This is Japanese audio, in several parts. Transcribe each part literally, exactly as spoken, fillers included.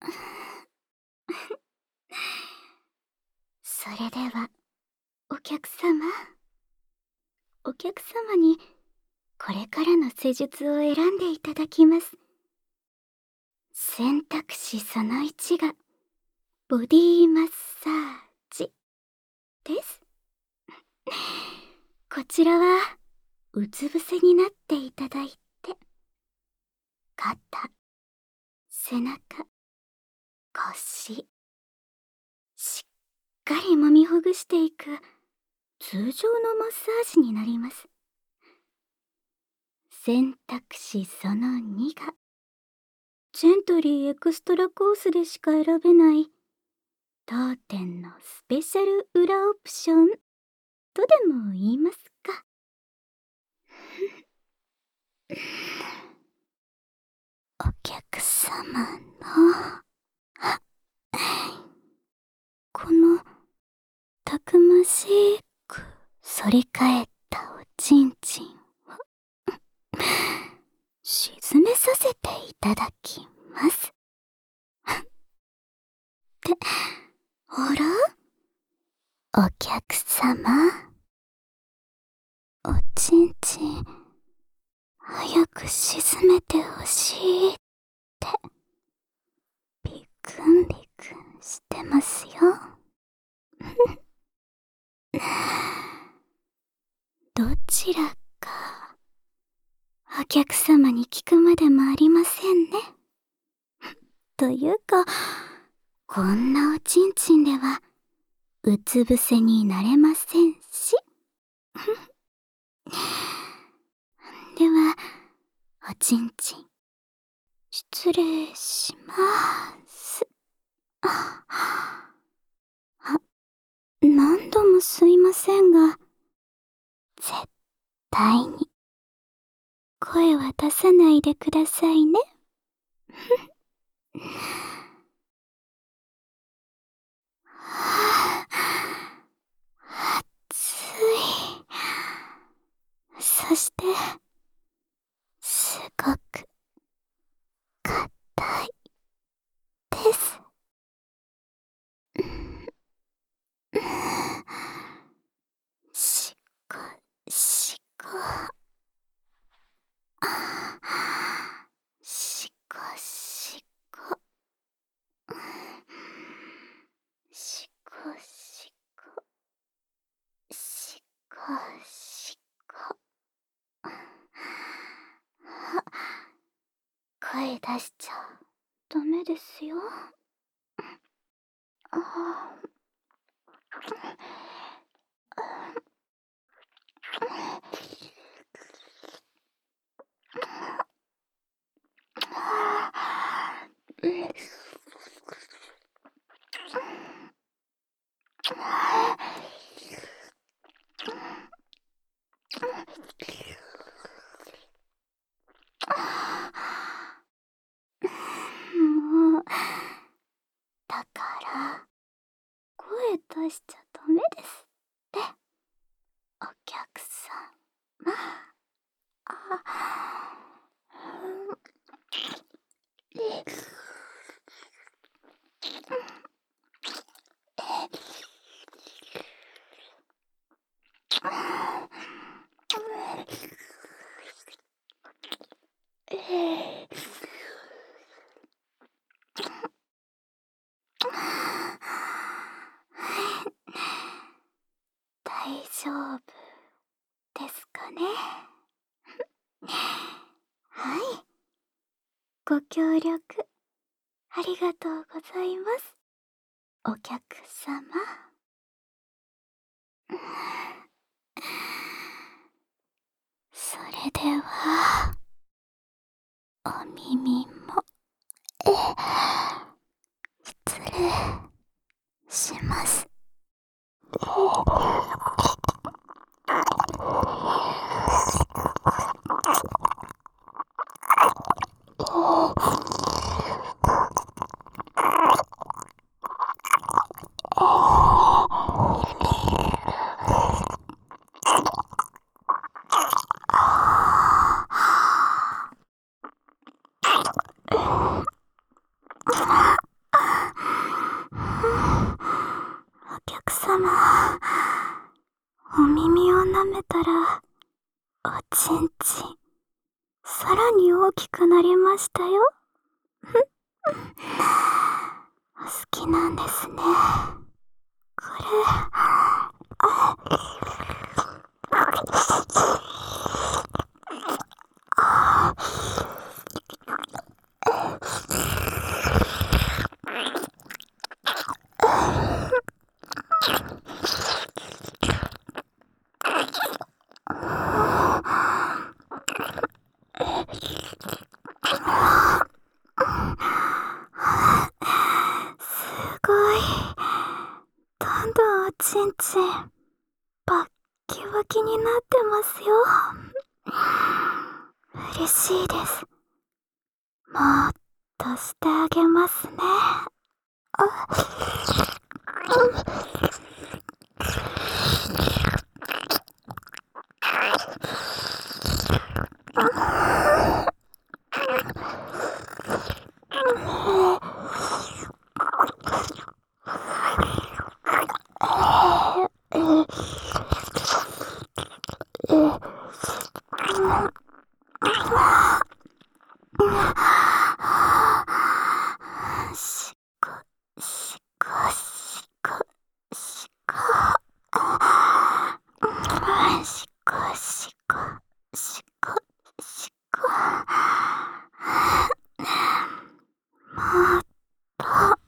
それではお客様お客様にこれからの施術を選んでいただきます。選択肢そのいちがボディマッサージです。こちらはうつ伏せになっていただいて、肩、背中、腰、しっかり揉みほぐしていく通常のマッサージになります。選択肢そのにがジェントリーエクストラコースでしか選べない当店のスペシャル裏オプションとでも言いますか。お客様のこのたくましく反り返ったおちんちんを沈めさせていただきます。ってあら、お客様、おちんちん早く沈めてほしいってビクンビクンしてますよ。どちらかお客様に聞くまでもありませんね。というか、こんなおちんちんではうつ伏せになれませんし。ではおちんちん失礼しまーす。あ、あ、何度もすいませんが、絶対に声は出さないでくださいね。はあ、暑い。そしてすごく硬いです。しこしこしこしこしこしこしこしこ声出しちゃダメですよ。ああ。もうだから声出しちゃダメですってお客さん。あ、大丈夫ですかね。はい、ご協力ありがとうございます、お客様。それではお耳も失礼します。 くなりましたよ。お好きなんですね。これ。どんどんおちんちんバッキバキになってますよ。嬉しいです。もっとしてあげますね。あ、しこしこしこしこしこしこしこしこもっと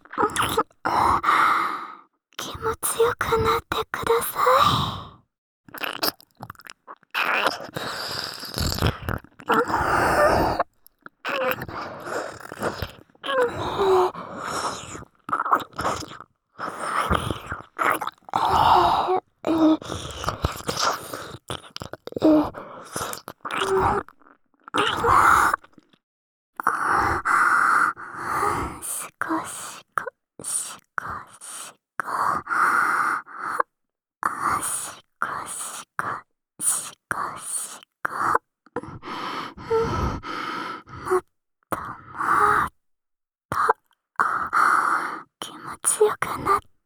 気持ちよくなってください。しこしこしこしこしこしこしこしこもっともっと気持ちよくなって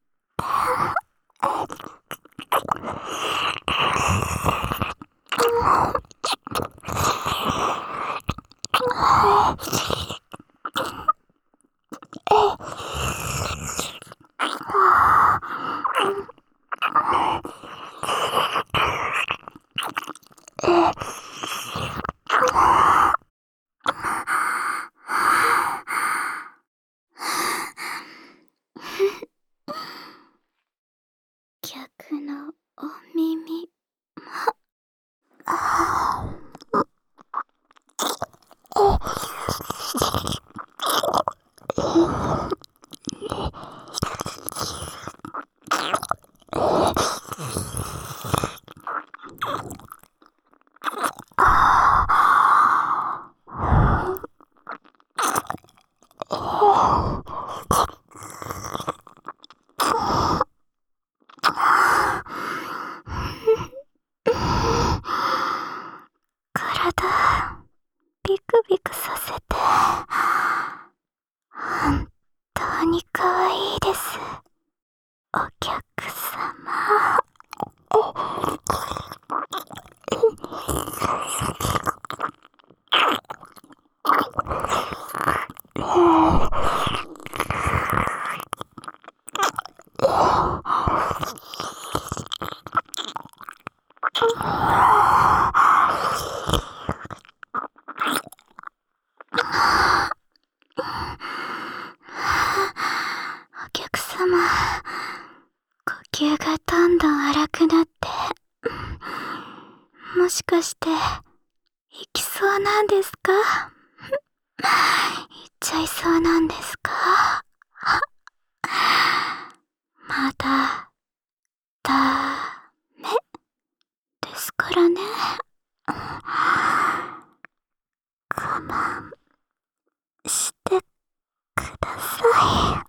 逆のお耳体ビクビクさせて本当にかわいいです。お客様。お客様、呼吸がどんどん荒くなって、もしかして行きそうなんですか？行っちゃいそうなんですか？まだダメですからね。我慢してください。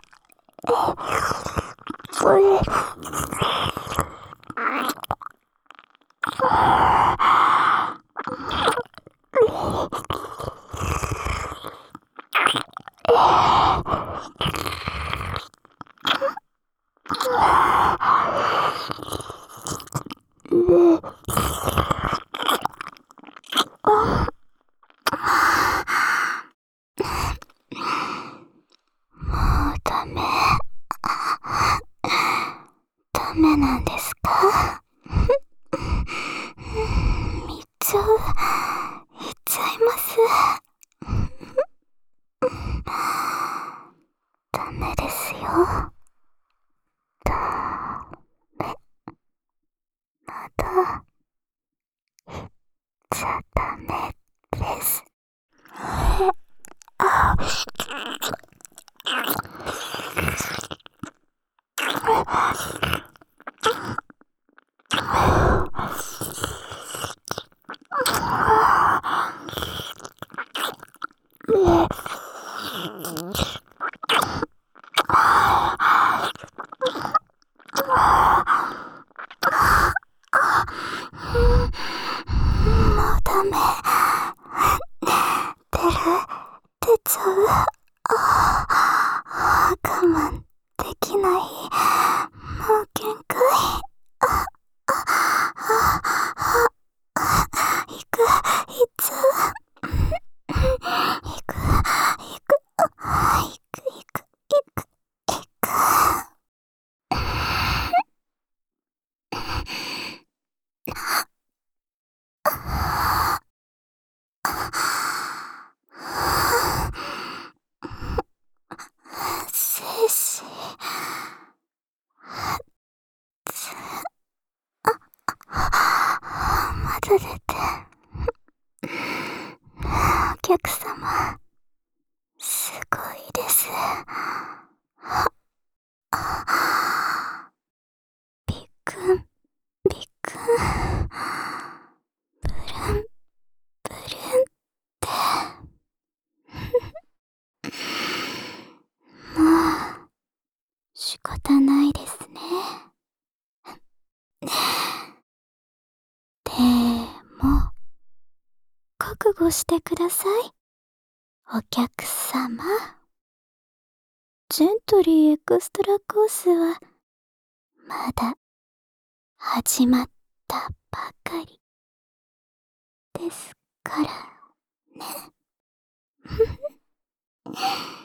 ダメですよ。ダメ。まだ言っちゃダメです。あもうダメ。出る。出ちゃう。あ我慢できない。もう限界。ああああ行く。行っちゃう。行く。行く。行く。行く。行く。行く。精子まだ出て。お客様すごいです。びっくんびっくんブルンブルンってもう仕方ないですね。でも覚悟してください、お客様。ジェントリーエクストラコースはまだ始まったばかりですからね。